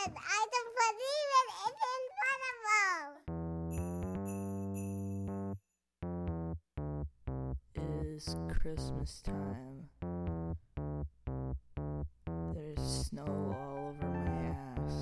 I don't believe it. It's incredible. It is Christmas time. There's snow all over my ass.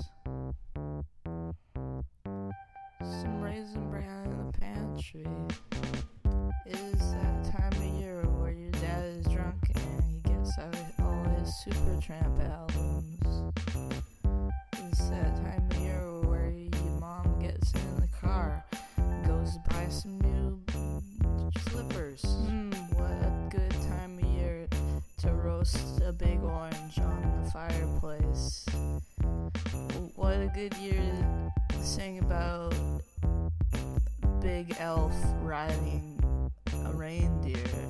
Some Raisin Bran in the pantry. It is that time of year where your dad is drunk and he gets out all his Supertramp albums. It's that time of year where your mom gets in the car and goes to buy some new slippers. What a good time of year to roast a big orange on the fireplace. What a good year to sing about Big Elf riding a reindeer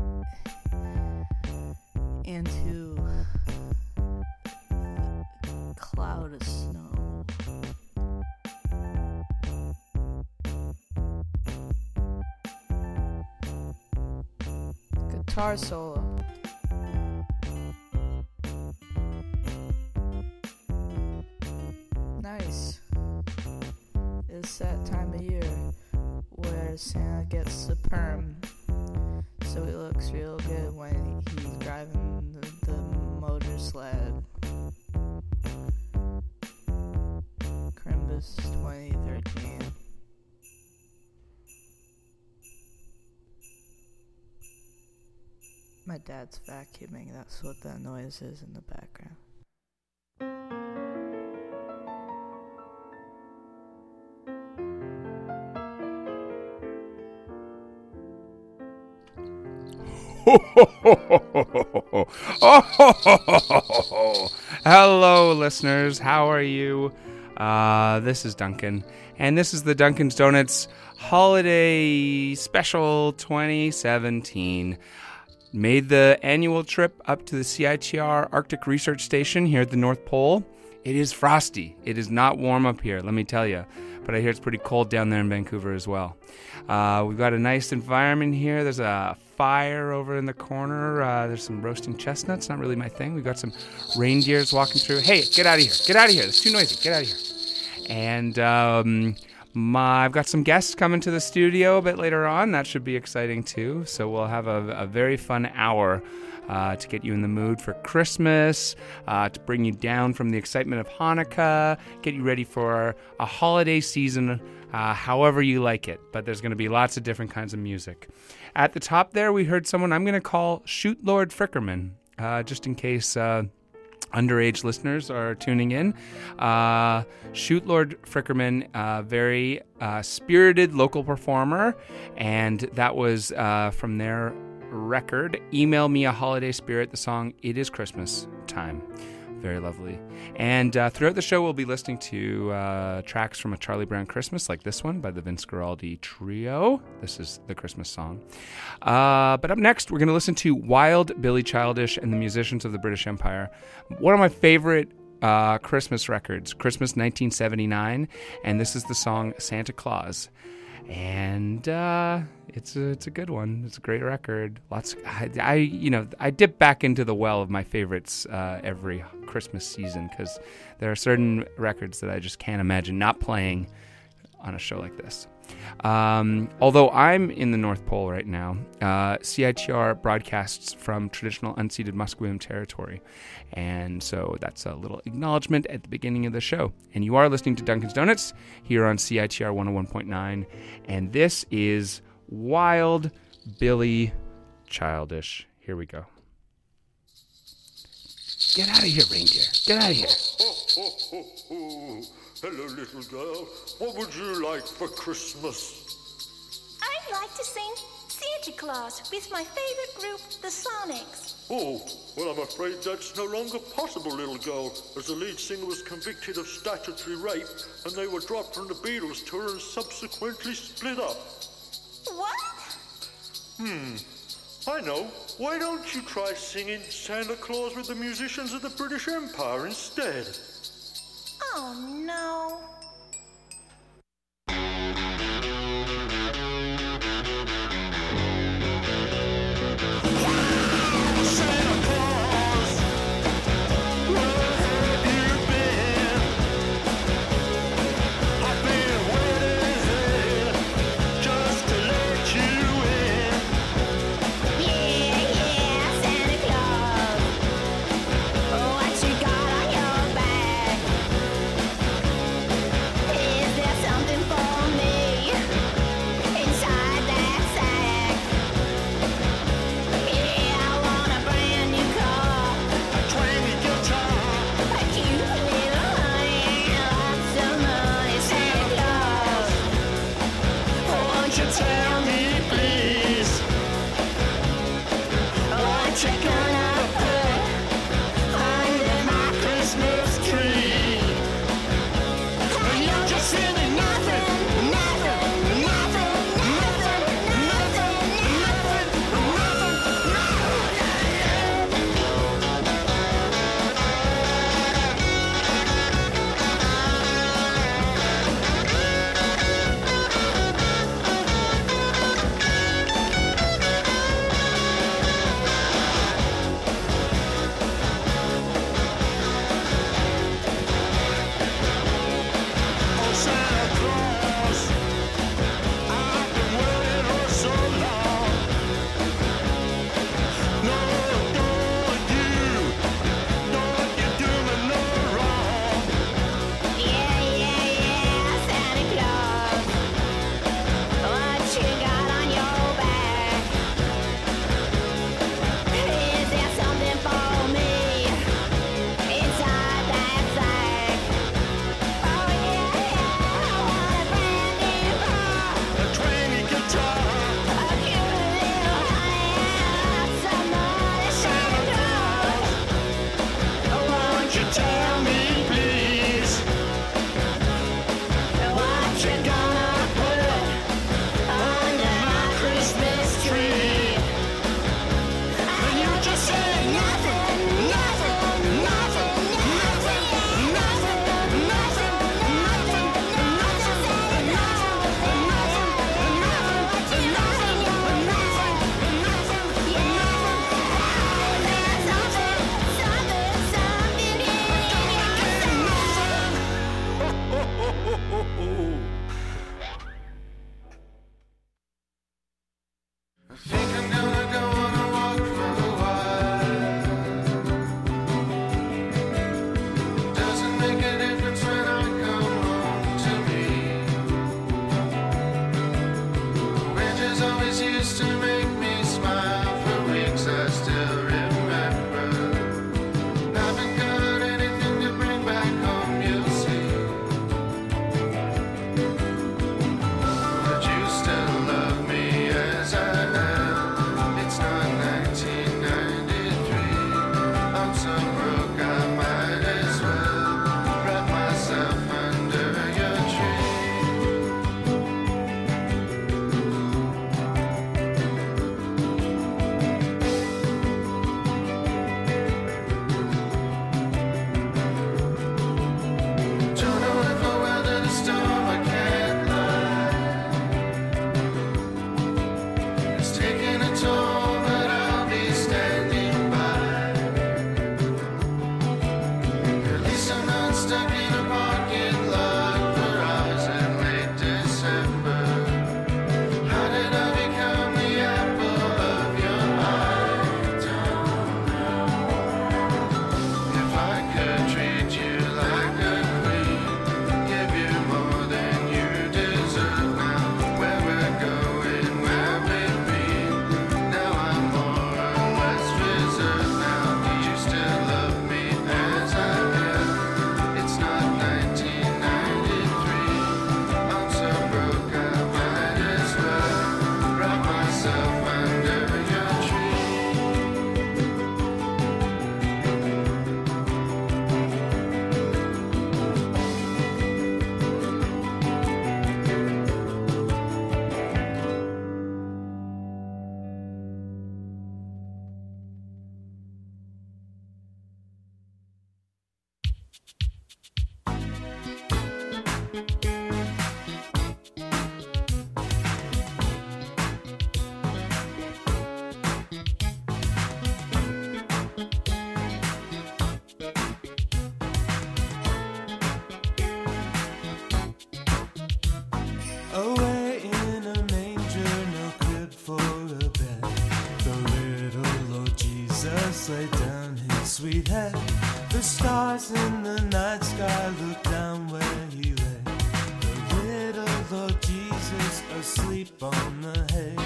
into a cloud of snow. Guitar solo. Nice. It's that time of year where Santa gets the perm, so he looks real good when he's driving the motor sled. Crimbus 2013. My dad's vacuuming, that's what that noise is in the background. Hello, listeners. How are you? This is Duncan, and this is the Duncan's Donuts Holiday Special 2017. Made the annual trip up to the CITR Arctic Research Station here at the North Pole. It is frosty. It is not warm up here, let me tell you. But I hear it's pretty cold down there in Vancouver as well. We've got a nice environment here. There's a fire over in the corner. There's some roasting chestnuts. Not really my thing. We've got some reindeers walking through. Hey, get out of here. Get out of here. It's too noisy. Get out of here. And I've got some guests coming to the studio a bit later on. That should be exciting too. So we'll have a very fun hour to get you in the mood for Christmas, to bring you down from the excitement of Hanukkah, get you ready for a holiday season, however you like it. But there's going to be lots of different kinds of music. At the top there, we heard someone I'm going to call Shoot Lord Frickerman, just in case underage listeners are tuning in. Shoot Lord Frickerman, very spirited local performer, and that was from their record, Email Me a Holiday Spirit, the song It Is Christmas Time. Very lovely. And throughout the show, we'll be listening to tracks from A Charlie Brown Christmas, like this one by the Vince Guaraldi Trio. This is the Christmas song. But up next, we're going to listen to Wild Billy Childish and the Musicians of the British Empire. One of my favorite Christmas records, Christmas 1979, and this is the song Santa Claus. And it's a good one. It's a great record. I dip back into the well of my favorites every Christmas season, because there are certain records that I just can't imagine not playing on a show like this. Although I'm in the North Pole right now, CITR broadcasts from traditional unceded Musqueam territory. And so that's a little acknowledgement at the beginning of the show. And you are listening to Duncan's Donuts here on CITR 101.9. And this is Wild Billy Childish. Here we go. Get out of here, reindeer. Get out of here. Hello, little girl. What would you like for Christmas? I'd like to sing Santa Claus with my favorite group, the Sonics. Oh, well, I'm afraid that's no longer possible, little girl, as the lead singer was convicted of statutory rape, and they were dropped from the Beatles tour and subsequently split up. What? I know. Why don't you try singing Santa Claus with the Musicians of the British Empire instead? Oh, no. Santa Claus, where have you been? so broke I might as well wrap myself under your Don't know if I weather the storm, I can't lie. It's taking a toll, but I'll be standing by. At least I'm not stuck in a parking lot for hours in late December. How did I become the apple of your eye? Don't know. If I could treat you like a queen, give you more than you deserve now. Where we're going, where we've been. Now I'm more or less reserved now. Do you still love me as I am? It's not 1993. I'm so broke I might as well wrap myself under your tree. Away in a manger, no crib for a bed. The little Lord Jesus laid down his sweet head. The stars in the night sky looked down where he lay. The little Lord Jesus asleep on the hay.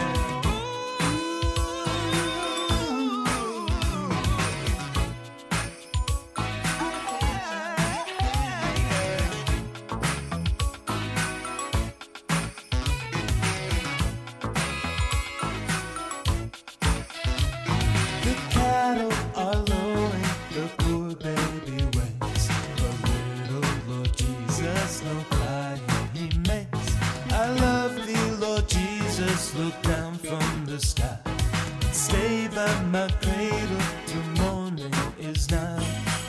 The cattle are lowing, the poor baby waits. The little Lord Jesus, no crying he makes. I love thee, Lord Jesus, look down from the sky. Stay by my cradle till morning is nigh.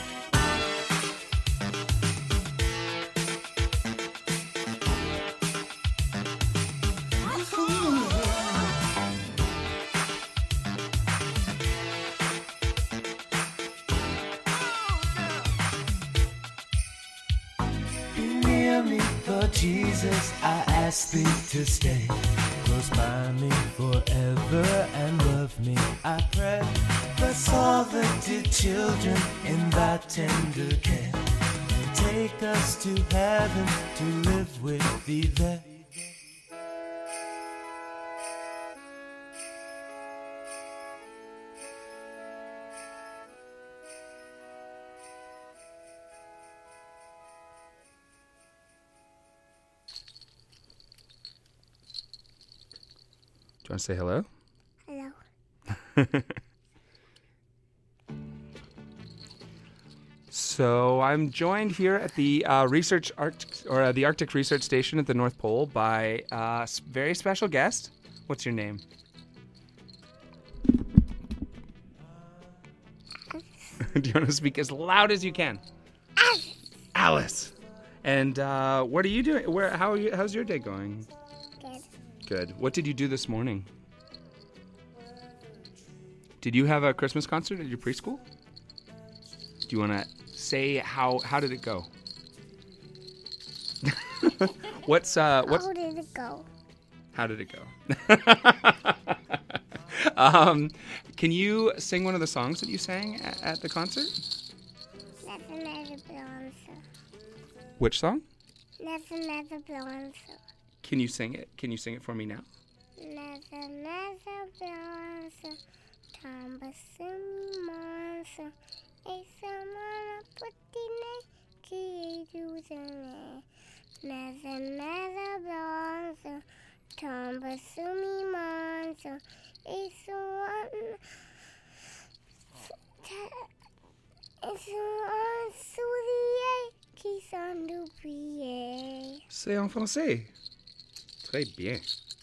Be near me, Lord Jesus, I ask thee to stay close by me forever and love me, I pray. Bless all the dear children in thy tender care, and take us to heaven to live with thee there. Do you want to say hello? Hello. So I'm joined here at the the Arctic Research Station at the North Pole by a very special guest. What's your name? Do you want to speak as loud as you can? Alice. And what are you doing? How's your day going? Good. Good. What did you do this morning? Did you have a Christmas concert at your preschool? Do you want to say how did it go? What's How did it go? How did it go? Can you sing one of the songs that you sang at the concert? Another blonde. Which song? Another blonde. Can you sing it? Can you sing it for me now? Another blonde. Tambasumi monster. Esamana putine kieduzane. Another blonde. Tambasumi monster. Esamana Un sourier qui s'en oubliait. C'est en français. Très bien.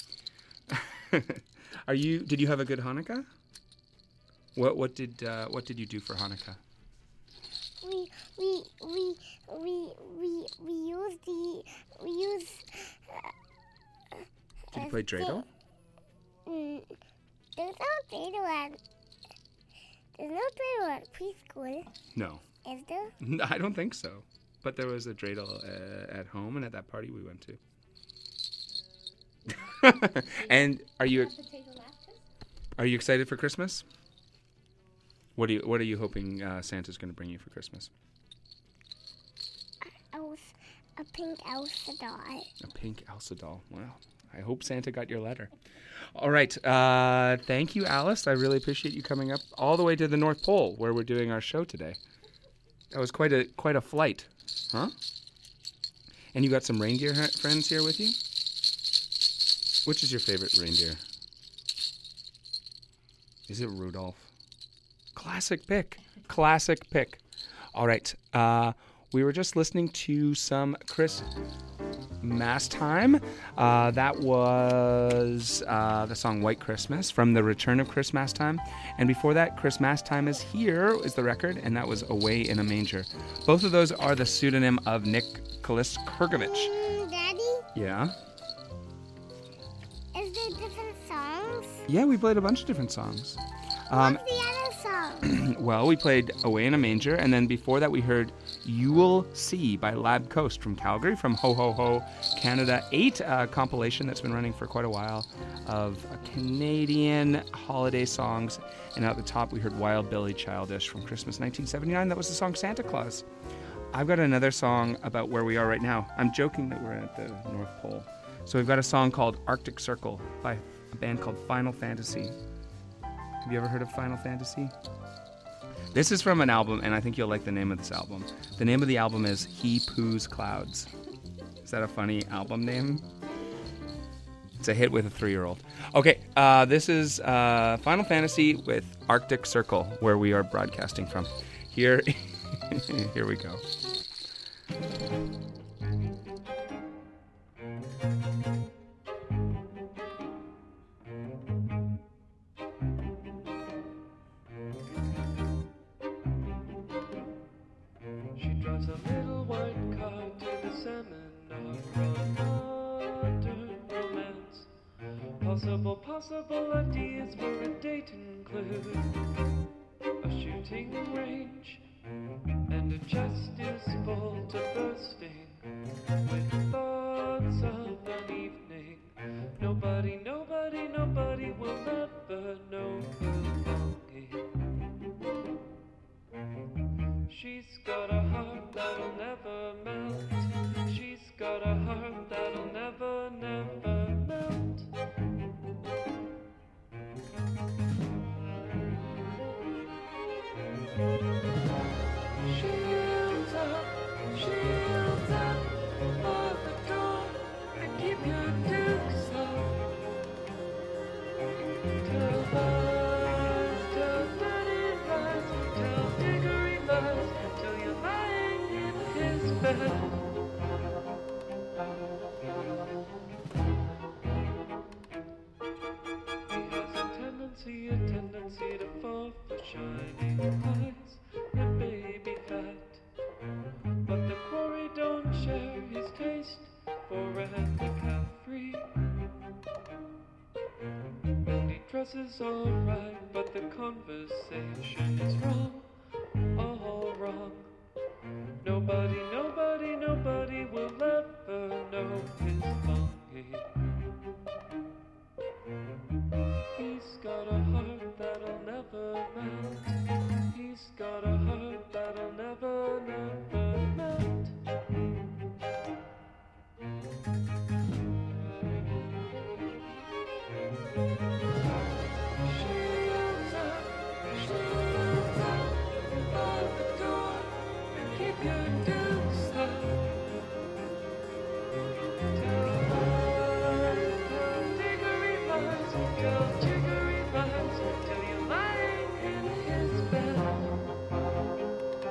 Did you have a good Hanukkah? What did you do for Hanukkah? We use Did you play dreidel? There's no dreidel at preschool, No. is there? I don't think so. But there was a dreidel at home and at that party we went to. And are you excited for Christmas? What are you hoping Santa's going to bring you for Christmas? A pink Elsa doll. A pink Elsa doll. Well, I hope Santa got your letter. All right. Thank you, Alice. I really appreciate you coming up all the way to the North Pole where we're doing our show today. That was quite a flight, huh? And you got some reindeer friends here with you? Which is your favorite reindeer? Is it Rudolph? Classic pick. Classic pick. All right. We were just listening to some Chris Mastime. That was the song White Christmas from The Return of Chris Mastime. And before that, Chris Mastime is Here is the record, and that was Away in a Manger. Both of those are the pseudonym of Nicholas Kurgovich. Daddy, Yeah? is there different songs? Yeah, we played a bunch of different songs. What's the other song? Well, we played Away in a Manger, and then before that we heard You'll See by Lab Coast from Calgary, from Ho Ho Ho Canada 8, a compilation that's been running for quite a while of Canadian holiday songs. And at the top we heard Wild Billy Childish from Christmas 1979. That was the song Santa Claus. I've got another song about where we are right now. I'm joking that we're at the North Pole. So we've got a song called Arctic Circle by a band called Final Fantasy. Have you ever heard of Final Fantasy? This is from an album, and I think you'll like the name of this album. The name of the album is He Poos Clouds. Is that a funny album name? It's a hit with a 3-year-old. Okay, this is Final Fantasy with Arctic Circle, where we are broadcasting from. Here we go. She drives a little white car to the seminar on modern romance. Possible ideas for a date include a shooting range and a chest is full to bursting with thoughts of an evening. Nobody will ever know belonging. She's got a heart that'll never melt. She's got a heart that'll never melt. Shields up for the door and keep your dukes up. Tell lies, tell dirty lies, tell diggory lies, till you're lying in his bed. He has a tendency to fall for shining lights and baby fat. But the quarry don't share his taste for handicap-free. And he dresses alright, but the conversation is wrong, all wrong. Nobody will ever know his longing. He's got a heart that'll never melt. He's got a heart that'll never melt. Shields up by the door and keep your dukes up. Tell lies, tell diggory lies, tell jiggery lies, till you're lying in his bed.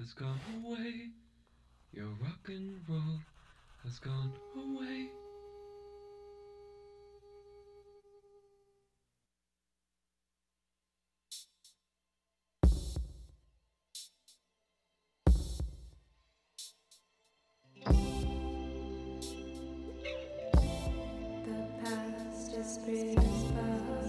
has gone away. Your rock and roll has gone away. The past is breezed by.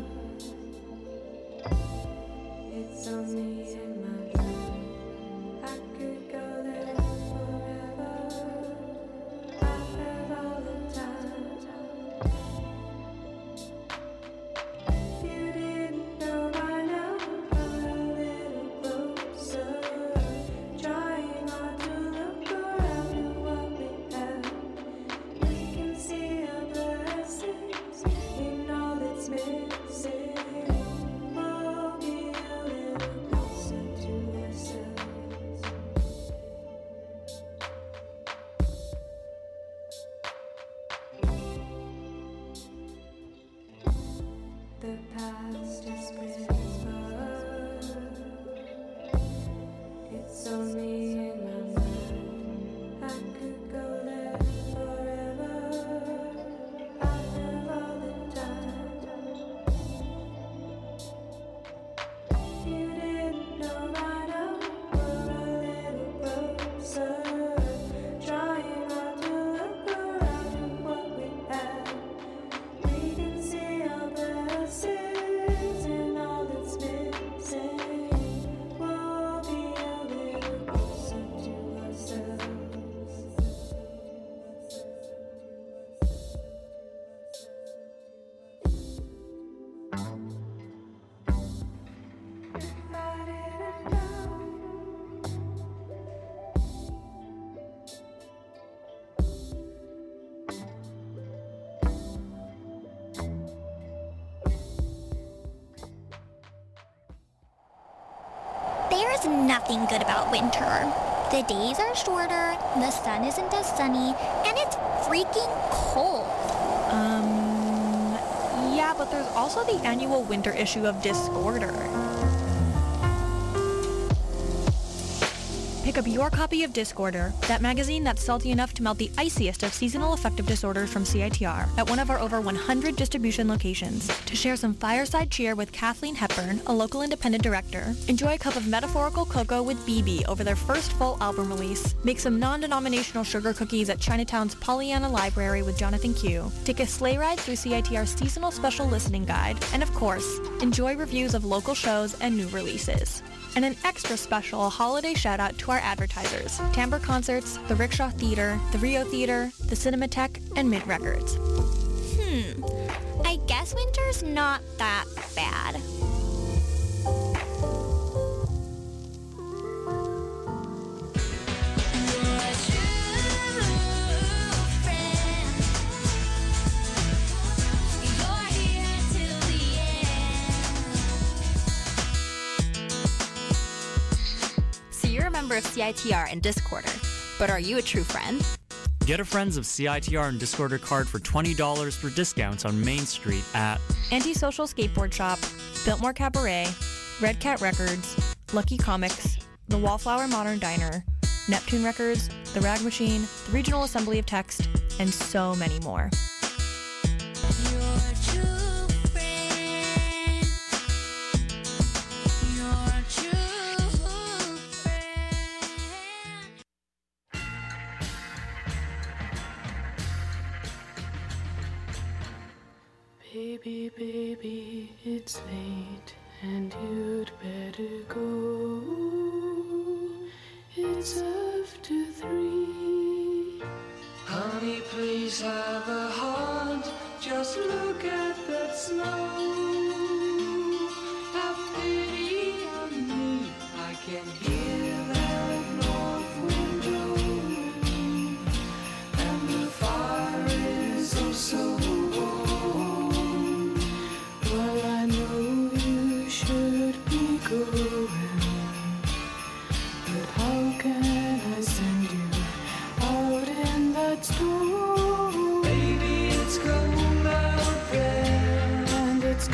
It's only in my mind. I could go there forever. I have all the time. If you didn't know by now, I'm a little closer. Trying not to look around at what we have. We can see our blessings in all that's missing. We'll be a little closer to ourselves. The past is whispered. It's only in my mind. I could go there forever. I have all the time. If you didn't know by now, we're a little closer. Trying not to look around at what we have. We can see our blessings in all that's missing. We'll be a little closer to ourselves. If I didn't know. There's nothing good about winter. The days are shorter, the sun isn't as sunny, and it's freaking cold. Yeah, but there's also the annual winter issue of Discorder. Pick up your copy of Discorder, that magazine that's salty enough to melt the iciest of seasonal affective disorders from CITR, at one of our over 100 distribution locations. To share some fireside cheer with Kathleen Hepburn, a local independent director, enjoy a cup of metaphorical cocoa with BB over their first full album release, make some non-denominational sugar cookies at Chinatown's Pollyanna Library with Jonathan Q, take a sleigh ride through CITR's seasonal special listening guide, and of course, enjoy reviews of local shows and new releases. And an extra special holiday shout out to our advertisers, Timbre Concerts, the Rickshaw Theater, the Rio Theater, the Cinematheque, and Mint Records. I guess winter's not that bad. You're a member of CITR and Discorder, but are you a true friend? Get a Friends of CITR and Discorder card for $20 for discounts on Main Street at Antisocial Skateboard Shop, Biltmore Cabaret, Red Cat Records, Lucky Comics, the Wallflower Modern Diner, Neptune Records, the Rag Machine, the Regional Assembly of Text, and so many more. Baby, baby, it's late and you'd better go. It's after 3. Honey, please have a heart. Just look at that snow. Have pity on me. I can hear that north wind blowing, and the fire is oh so warm. Well, I know you should be going, but how can I send you out in that storm? Baby, it's cold out there, and it's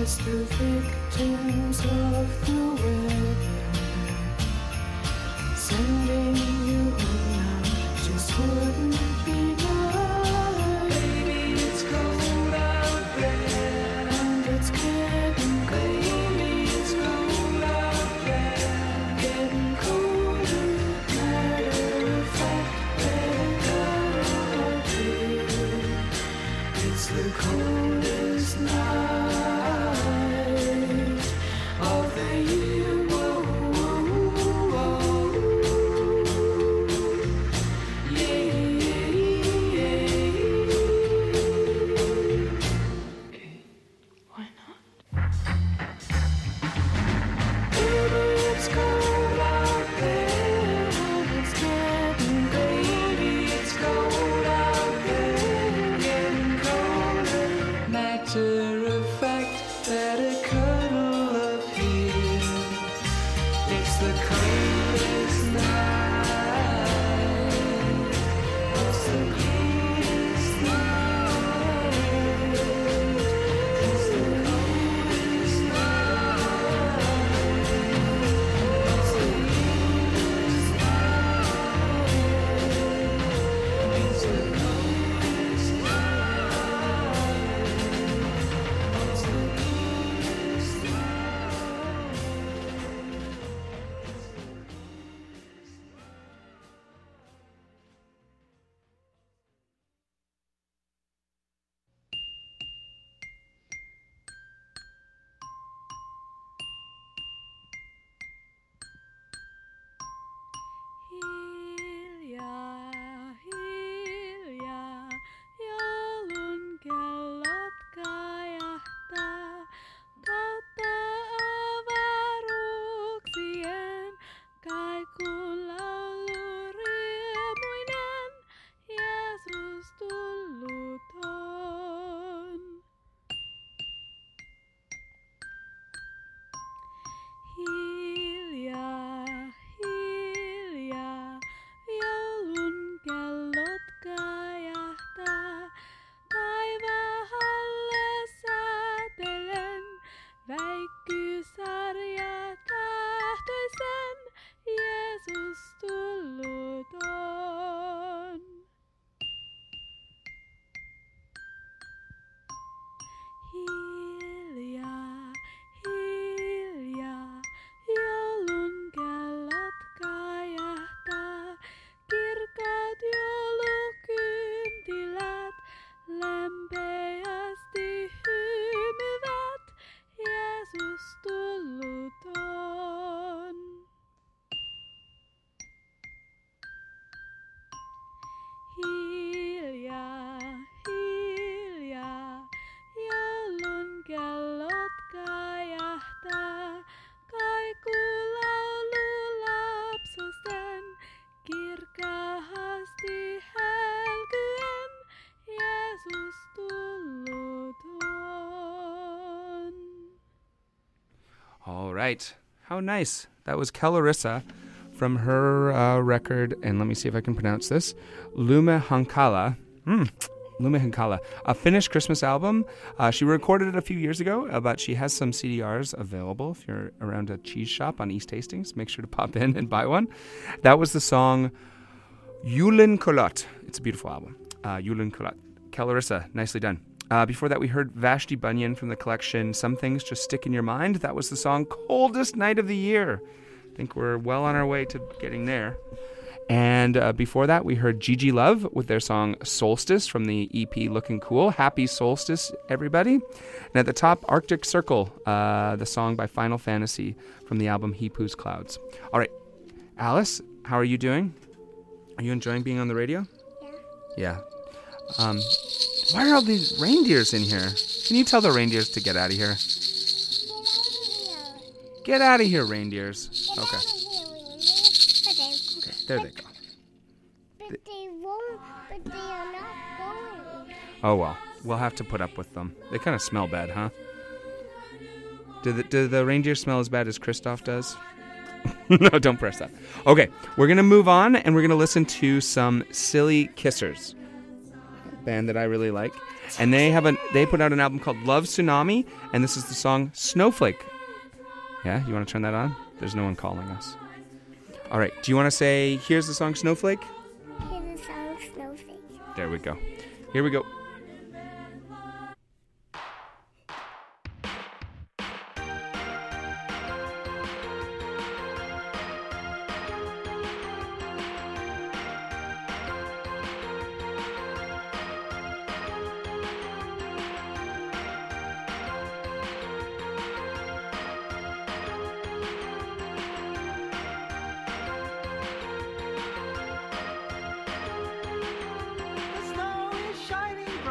It's the victims of the weather sending you home now. Just wouldn't be nice. Baby, it's cold out there, and it's getting cold. Baby, it's cold out there, getting colder. Matter of fact, better out here. It's the coldest night of the year. Whoa, whoa, whoa. Yeah, yeah, yeah. Okay, why not? Baby, it's cold out there, and it's getting baby, it's cold out there, getting colder. Matter of fact, better cuddle up here. It's the coldest night. It's the coldest night. It's the coldest night. It's the coldest night. It's the coldest night. It's the coldest night. Hilja, hilja, joulun kellot kajahtaa kautta avaruuksien. Kaikulaulu riemuinen, Jeesus tullut on. Hiljaa, hiljaa, joulun kellot kajahtaa. Taivaalle säätelen, väikkysarja tahtoisen, Jeesus tullut on. Hiljaa, hiljaa, joulun kellot kajahtaa. Kirkkaat joulukynttilät lempeästi hymyvät, Jeesus tullut on. Hiljaa, hiljaa, joulun kellot kajahtaa. Kaikulaulu lapsusten kirkkaasti hälkyen, Jeesus tullut on. All right. How nice. That was Kellarissa from her record, and let me see if I can pronounce this, Lume Hankala. Lume Hankala, a Finnish Christmas album. She recorded it a few years ago, but she has some CDRs available. If you're around a cheese shop on East Hastings, make sure to pop in and buy one. That was the song Julen Kolot. It's a beautiful album. Julen Kolot. Kellarissa, nicely done. Before that, we heard Vashti Bunyan from the collection Some Things Just Stick in Your Mind. That was the song Coldest Night of the Year. I think we're well on our way to getting there. And before that, we heard Gigi Love with their song Solstice from the EP Looking Cool. Happy Solstice, everybody. And at the top, Arctic Circle, the song by Final Fantasy from the album He Poos Clouds. All right, Alice, how are you doing? Are you enjoying being on the radio? Yeah. Why are all these reindeers in here? Can you tell the reindeers to get out of here? Get out of here, reindeers. Okay. There they go. But they won't, but they are not going. Oh, well. We'll have to put up with them. They kind of smell bad, huh? Do the reindeer smell as bad as Kristoff does? No, don't press that. Okay, we're going to move on, and we're going to listen to some Silly Kissers. band that I really like. And they put out an album called Love Tsunami, and this is the song Snowflake. Yeah, you want to turn that on? There's no one calling us. All right, do you want to say, here's the song Snowflake? Here's the song Snowflake. There we go. Here we go. The snow is shining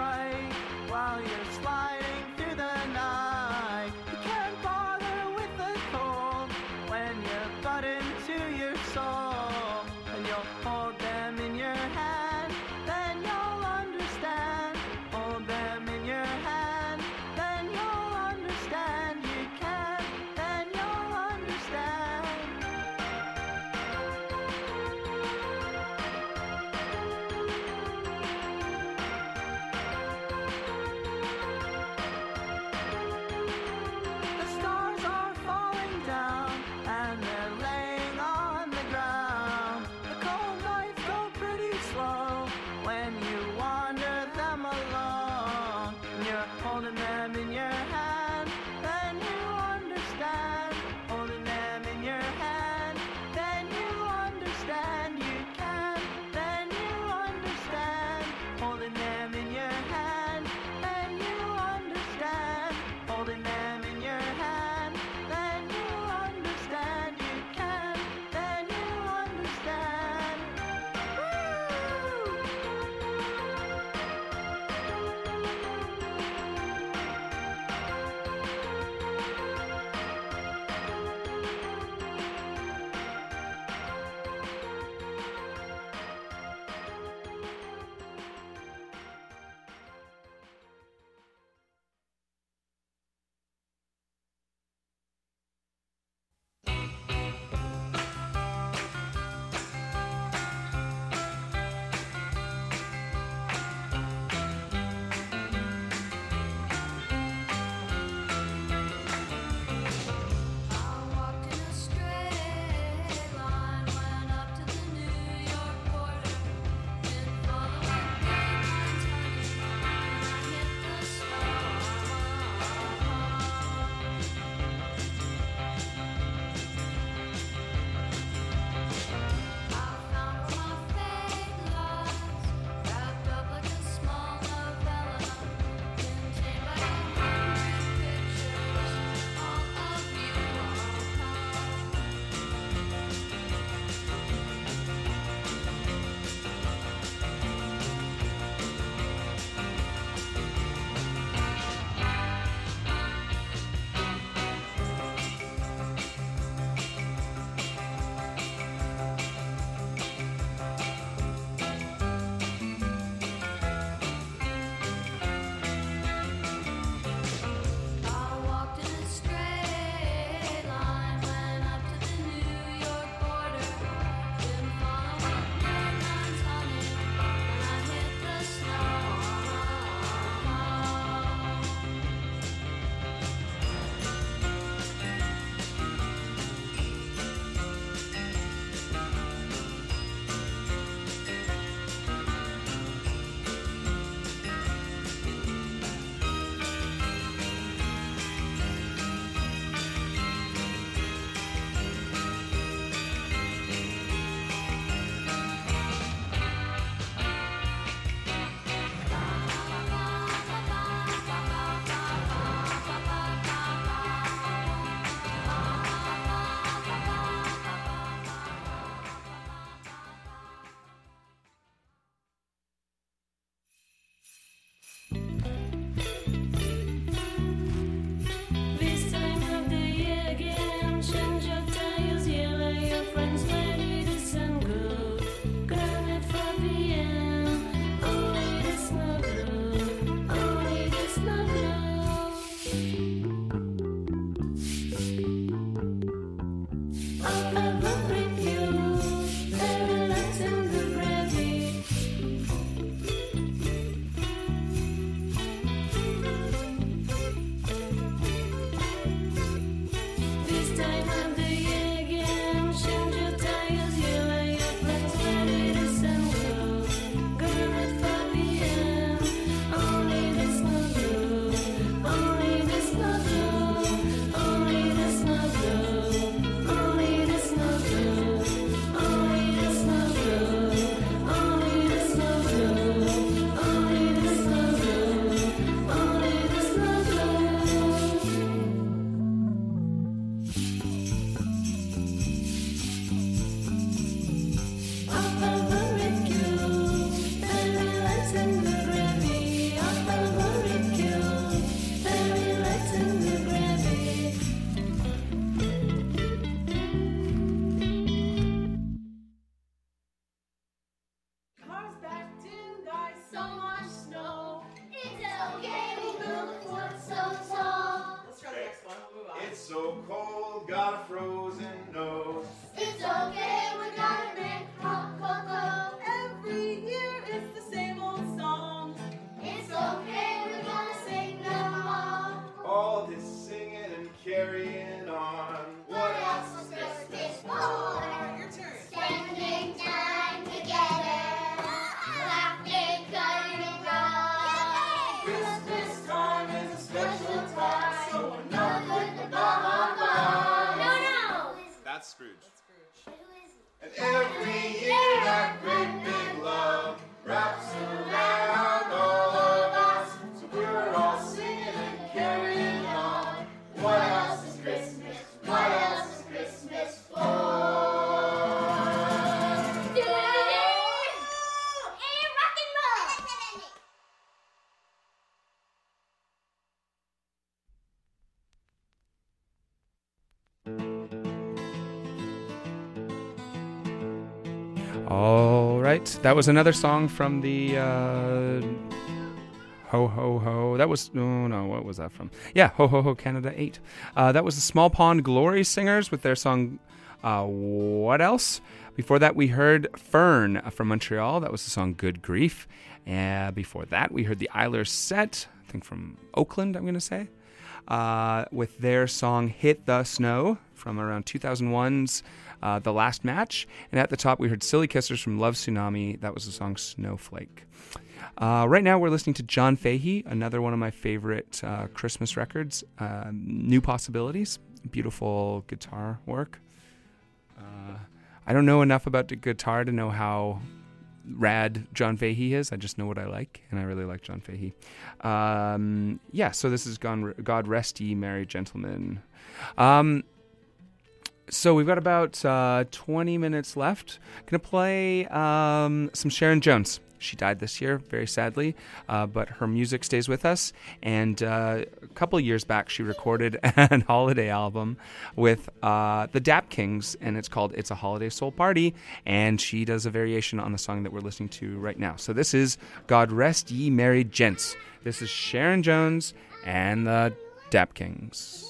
it's so cold, got a frozen nose. It's okay, we gotta make hot cocoa. Every year it's the same old song. It's okay, we're gonna sing them all. All this singing and carrying on. What else is Christmas for? Your turn. Spending time together. Laughing, cutting, and roll. Christmas time is a special time, so enough with the No. That's Scrooge. And every year that great big love wraps around all of us. So we're all singing and carrying on. What else is Christmas? What else is Christmas for? Rock and roll. All right, that was another song from the Ho Ho Ho. That was no, what was that from? Yeah, Ho Ho Ho Canada 8. That was the Small Pond Glory Singers with their song What Else? Before that, we heard Fern from Montreal. That was the song Good Grief. Before that, we heard the Eilers Set, I think from Oakland, I'm going to say, with their song Hit the Snow from around 2001's The Last Match. And at the top, we heard Silly Kissers from Love Tsunami. That was the song Snowflake. Right now, we're listening to John Fahey, another one of my favorite Christmas records, New Possibilities, beautiful guitar work. I don't know enough about the guitar to know how rad John Fahey is. I just know what I like, and I really like John Fahey. So this is God Rest Ye Merry Gentlemen. So we've got about 20 minutes left. Going to play some Sharon Jones. She died this year, very sadly, but her music stays with us. And a couple of years back, she recorded an holiday album with the Dap Kings, and it's called It's a Holiday Soul Party, and she does a variation on the song that we're listening to right now. So this is God Rest Ye Merry Gents. This is Sharon Jones and the Dap Kings.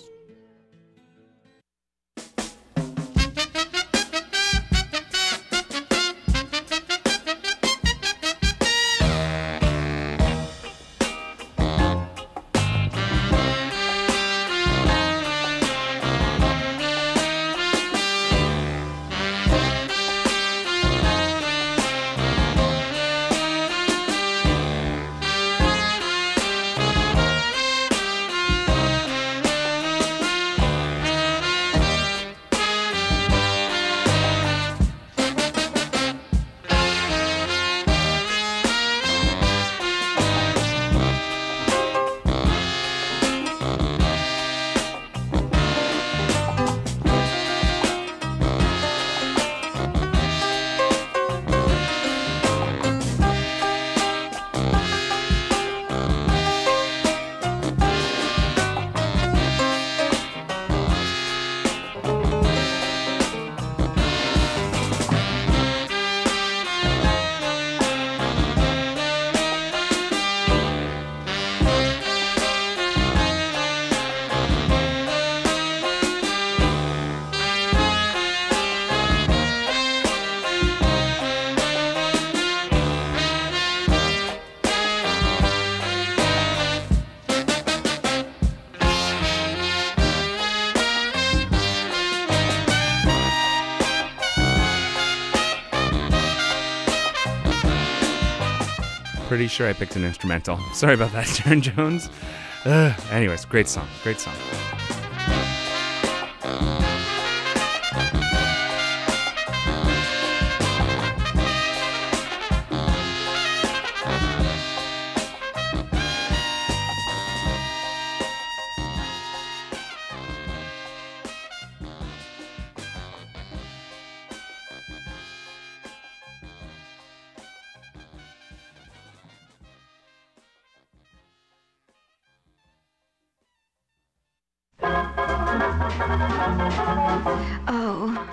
Pretty sure I picked an instrumental. Sorry about that, Sharon Jones. Anyways, great song. Great song. Oh.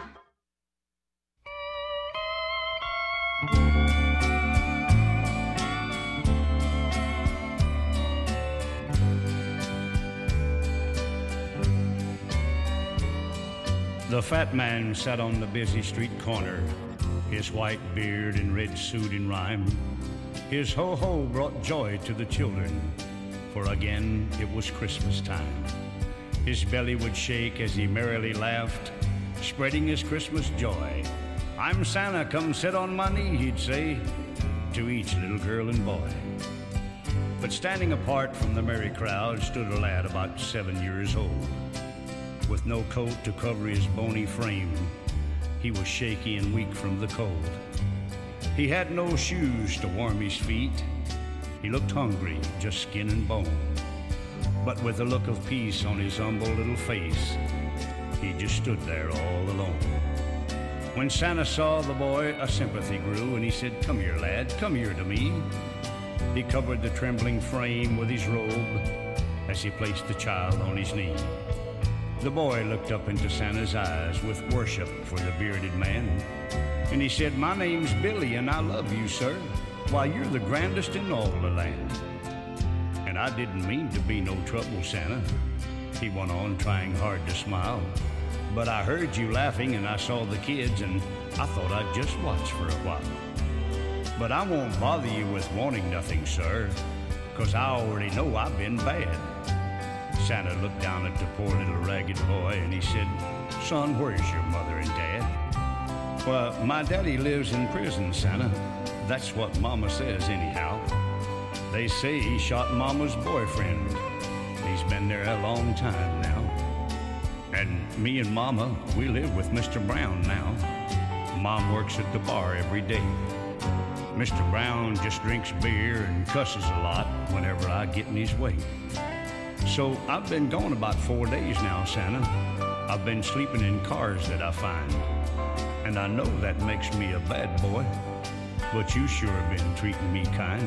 The fat man sat on the busy street corner, his white beard and red suit in rhyme. His ho-ho brought joy to the children, for again it was Christmas time. His belly would shake as he merrily laughed, spreading his Christmas joy. "I'm Santa, come sit on my knee," he'd say to each little girl and boy. But standing apart from the merry crowd stood a lad about 7 years old. With no coat to cover his bony frame, he was shaky and weak from the cold. He had no shoes to warm his feet. He looked hungry, just skin and bone. But with a look of peace on his humble little face, he just stood there all alone. When Santa saw the boy, a sympathy grew, and he said, "Come here, lad, come here to me." He covered the trembling frame with his robe as he placed the child on his knee. The boy looked up into Santa's eyes with worship for the bearded man, and he said, "My name's Billy, and I love you, sir. Why, you're the grandest in all the land." "And I didn't mean to be no trouble, Santa," he went on, trying hard to smile. "But I heard you laughing, and I saw the kids, and I thought I'd just watch for a while. But I won't bother you with wanting nothing, sir, 'cause I already know I've been bad." Santa looked down at the poor little ragged boy, and he said, "Son, where's your mother and dad?" "Well, my daddy lives in prison, Santa. That's what Mama says anyhow. They say he shot Mama's boyfriend. He's been there a long time now. And me and Mama, we live with Mr. Brown now. Mom works at the bar every day. Mr. Brown just drinks beer and cusses a lot whenever I get in his way. So I've been gone about 4 days now, Santa. I've been sleeping in cars that I find. And I know that makes me a bad boy, but you sure have been treating me kind.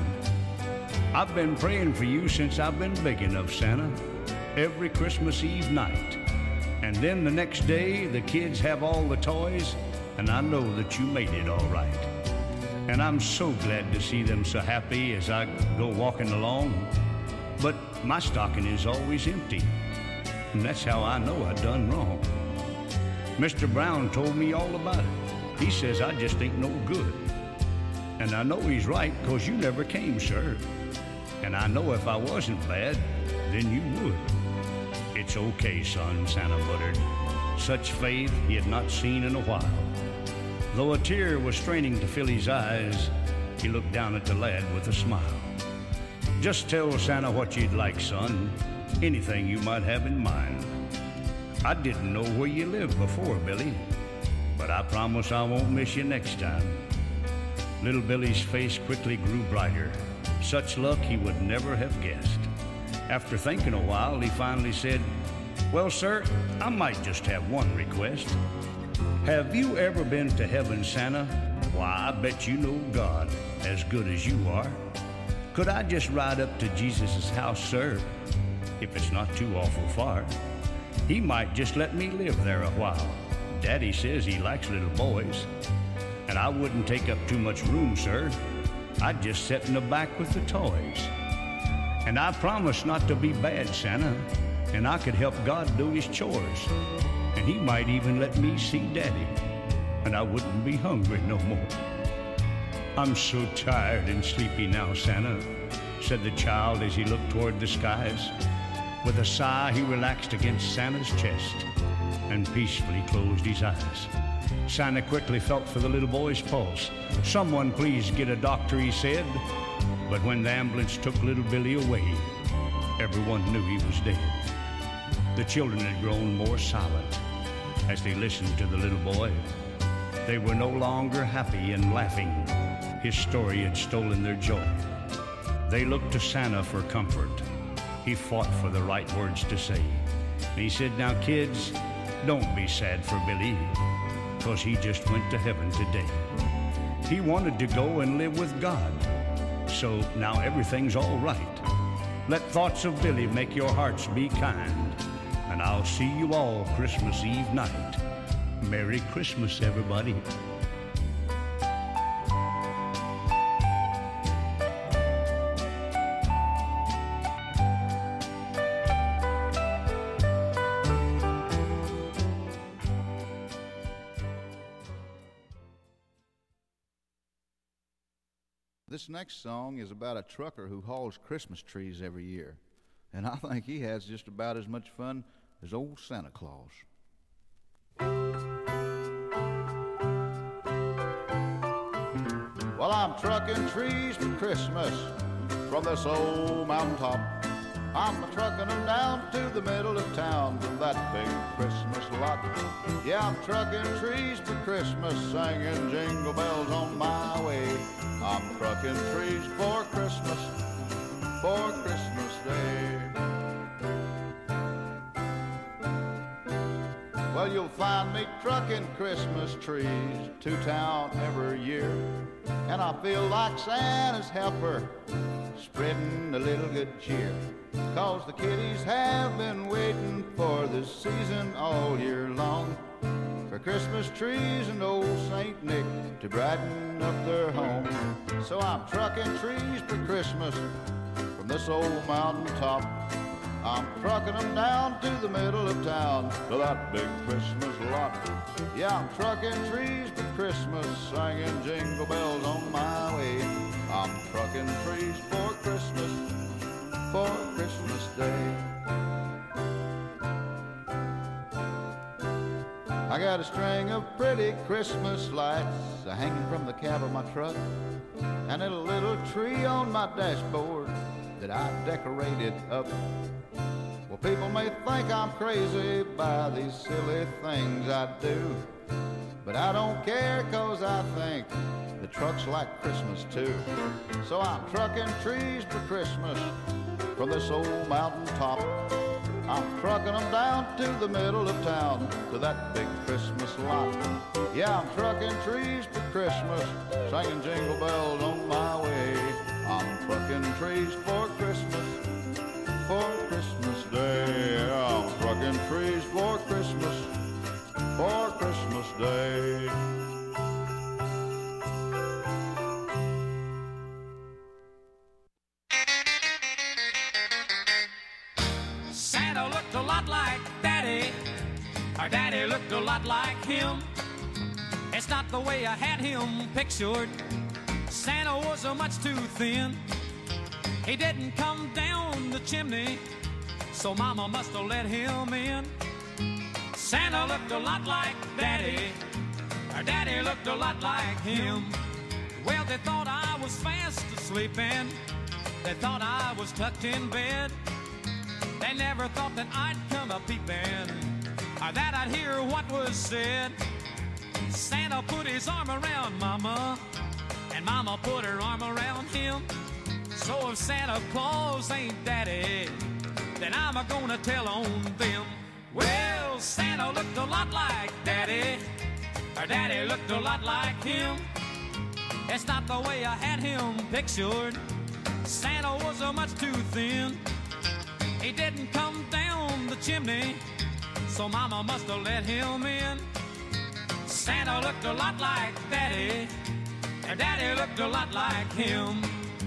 I've been praying for you since I've been big enough, Santa, every Christmas Eve night. And then the next day, the kids have all the toys, and I know that you made it all right. And I'm so glad to see them so happy as I go walking along. But my stocking is always empty, and that's how I know I done wrong. Mr. Brown told me all about it. He says I just ain't no good. And I know he's right, 'cause you never came, sir. And I know if I wasn't bad, then you would. "It's okay, son," Santa muttered. Such faith he had not seen in a while. Though a tear was straining to fill his eyes, he looked down at the lad with a smile. "Just tell Santa what you'd like, son, anything you might have in mind. I didn't know where you lived before, Billy, but I promise I won't miss you next time." Little Billy's face quickly grew brighter. Such luck he would never have guessed. After thinking a while, he finally said, "Well, sir, I might just have one request. Have you ever been to heaven, Santa? Why, I bet you know God as good as you are. Could I just ride up to Jesus' house, sir, if it's not too awful far? He might just let me live there a while. Daddy says he likes little boys. And I wouldn't take up too much room, sir. I'd just sit in the back with the toys. And I promise not to be bad, Santa, and I could help God do his chores. And he might even let me see Daddy, and I wouldn't be hungry no more." "I'm so tired and sleepy now, Santa," said the child as he looked toward the skies. With a sigh, he relaxed against Santa's chest and peacefully closed his eyes. Santa quickly felt for the little boy's pulse. "Someone please get a doctor," he said. But when the ambulance took little Billy away, everyone knew he was dead. The children had grown more silent as they listened to the little boy. They were no longer happy and laughing. His story had stolen their joy. They looked to Santa for comfort. He fought for the right words to say. And he said, "Now, kids, don't be sad for Billy, 'cause he just went to heaven today. He wanted to go and live with God. So now everything's all right. Let thoughts of Billy make your hearts be kind. And I'll see you all Christmas Eve night. Merry Christmas, everybody." This next song is about a trucker who hauls Christmas trees every year, and I think he has just about as much fun as old Santa Claus. Well, I'm trucking trees for Christmas from this old mountaintop. I'm trucking them down to the middle of town to that big Christmas lot. Yeah, I'm trucking trees for Christmas, singing jingle bells on my way. I'm trucking trees for Christmas Day. Well, you'll find me trucking Christmas trees to town every year, and I feel like Santa's helper, spreading a little good cheer. 'Cause the kiddies have been waiting for this season all year long, for Christmas trees and old Saint Nick to brighten up their home. So I'm trucking trees for Christmas from this old mountaintop. I'm trucking them down to the middle of town to that big Christmas lot. Yeah, I'm trucking trees for Christmas, singing jingle bells on my way. I'm trucking trees for Christmas Day. I got a string of pretty Christmas lights hanging from the cab of my truck, and a little tree on my dashboard that I decorated up. Well, people may think I'm crazy by these silly things I do, but I don't care, 'cause I think the trucks like Christmas too. So I'm trucking trees for Christmas from this old mountaintop. I'm trucking them down to the middle of town to that big Christmas lot. Yeah, I'm trucking trees for Christmas, singing jingle bells on my way. I'm trucking trees for Christmas Day. I'm trucking trees for Christmas Day. Santa looked a lot like Daddy. Our Daddy looked a lot like him. It's not the way I had him pictured. Santa was much too thin. He didn't come down the chimney, so Mama must have let him in. Santa looked a lot like Daddy. Our Daddy looked a lot like him. Well, they thought I was fast asleep and they thought I was tucked in bed. They never thought that I'd come a peeping, or that I'd hear what was said. Santa put his arm around Mama, and Mama put her arm around him. So if Santa Claus ain't Daddy, then I'm gonna tell on them. Well, Santa looked a lot like Daddy. Our Daddy looked a lot like him. It's not the way I had him pictured. Santa was much too thin. He didn't come down the chimney, so Mama must have let him in. Santa looked a lot like Daddy. And Daddy looked a lot like him.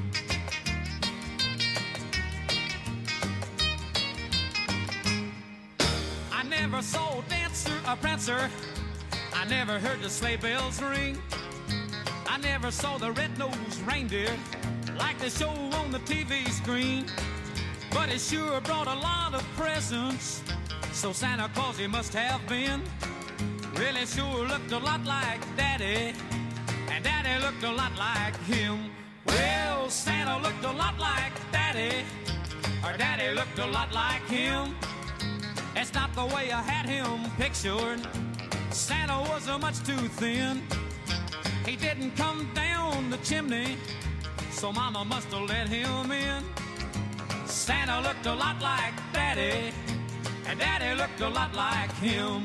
I never saw a dancer, a prancer. I never heard the sleigh bells ring. I never saw the red-nosed reindeer like they show on the TV screen. But it sure brought a lot of presents, so Santa Claus he must have been. Really sure looked a lot like Daddy, and Daddy looked a lot like him. Well, Santa looked a lot like Daddy, or Daddy looked a lot like him. It's not the way I had him pictured. Santa was much too thin. He didn't come down the chimney, so Mama must have let him in. Santa looked a lot like Daddy, and Daddy looked a lot like him.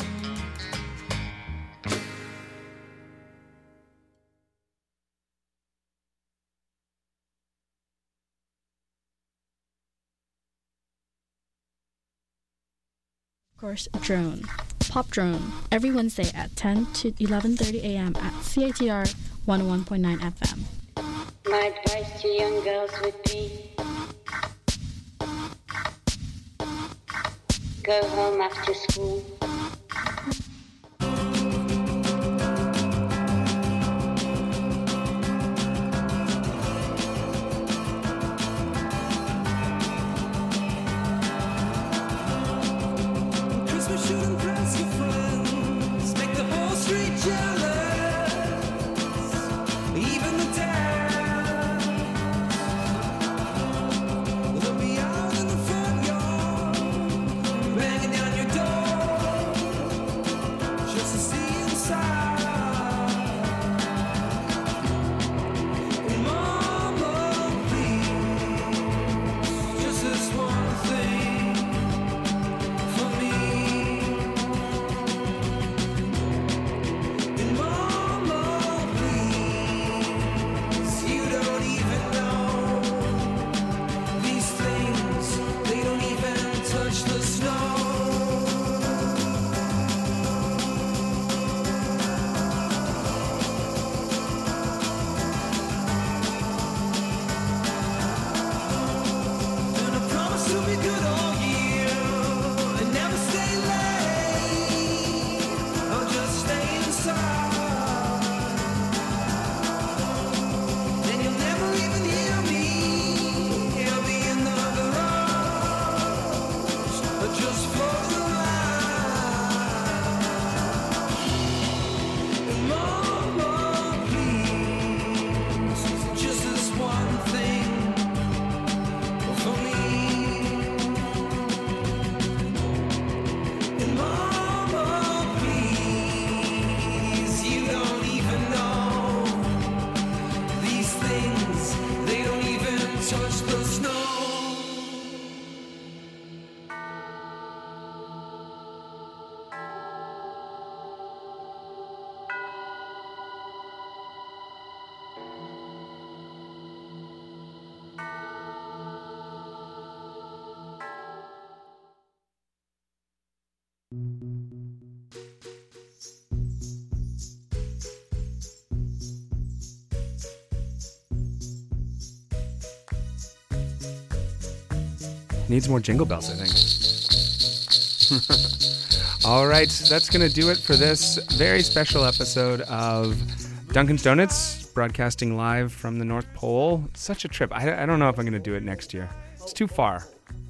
Of course, Drone. Pop Drone, every Wednesday at 10 to 11:30 a.m. at CITR 101.9 FM. My advice to young girls would be, go home after school. Needs more jingle bells, I think. All right, that's going to do it for this very special episode of Dunkin's Donuts, broadcasting live from the North Pole. Such a trip. I don't know if I'm going to do it next year. It's too far.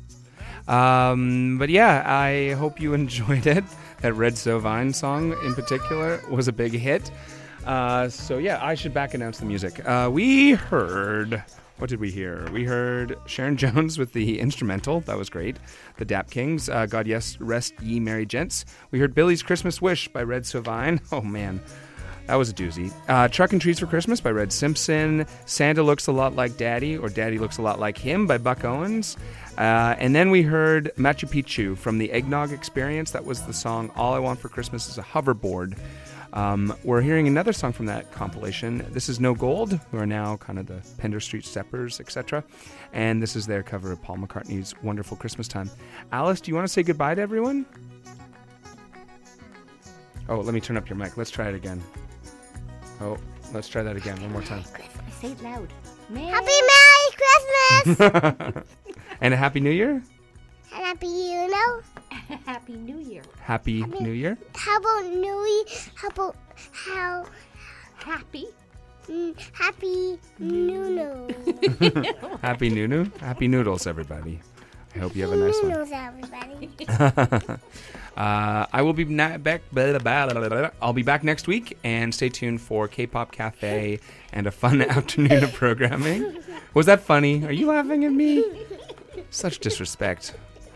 But yeah, I hope you enjoyed it. That Red Sovine song in particular was a big hit. So yeah, I should back announce the music. We heard... What did we hear? We heard Sharon Jones with the instrumental. That was great. The Dap Kings, God Yes Rest Ye Merry Gents. We heard Billy's Christmas Wish by Red Sovine. Oh, man. That was a doozy. Truck and Treats for Christmas by Red Simpson. Santa Looks a Lot Like Daddy, or Daddy Looks a Lot Like Him by Buck Owens. And then we heard Machu Picchu from the Eggnog Experience. That was the song All I Want for Christmas is a Hoverboard. We're hearing another song from that compilation. This is No Gold, who are now kind of the Pender Street Steppers, etc. And this is their cover of Paul McCartney's Wonderful Christmas Time. Alice, do you want to say goodbye to everyone? Oh, let me turn up your mic. Let's try it again. Oh, let's try that again. One more time. Say it loud. Happy Merry Christmas! And a Happy New Year? And Happy New Year. Happy New Year. Happy New Year? How about New Year? How Happy? Happy Nunu. Happy Nunu? Happy Noodles, everybody. I hope you have a nice one. Noodles, everybody. I will be back. I'll be back next week, and stay tuned for K-Pop Cafe and a fun afternoon of programming. Was that funny? Are you laughing at me? Such disrespect.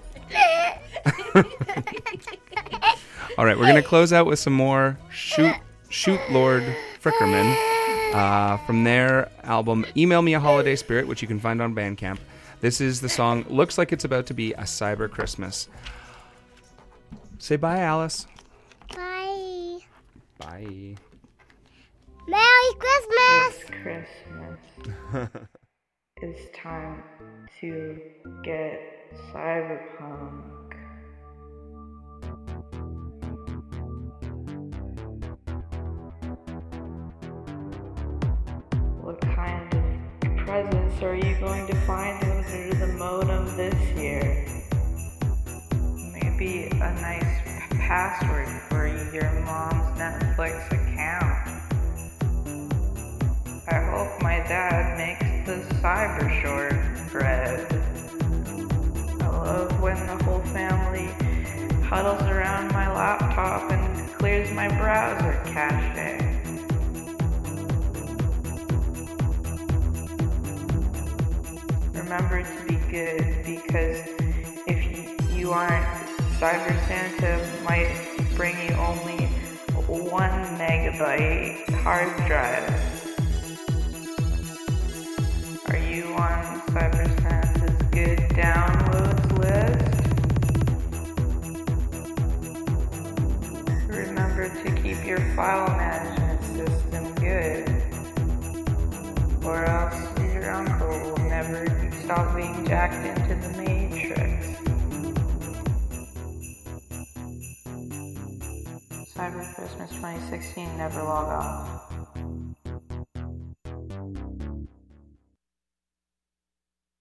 All right, we're going to close out with some more Shoot Lord Frickerman from their album Email Me a Holiday Spirit, which you can find on Bandcamp. This is the song Looks Like It's About to Be a Cyber Christmas. Say bye, Alice. Bye. Bye. Merry Christmas! This Christmas, it's time to get cyberpunk. What kind of presents are you going to find under the modem this year? Maybe a nice password for your mom's Netflix account. I hope my dad makes the cyber shortbread. I love when the whole family huddles around my laptop and clears my browser cache. Remember to be good, because if you aren't, Cyber Santa might bring you only 1 megabyte hard drive. Are you on Cyber Santa's good downloads list? Remember to keep your file management system good, or else your uncle will never stop being jacked into the Matrix. Cyber Christmas 2016, never log off.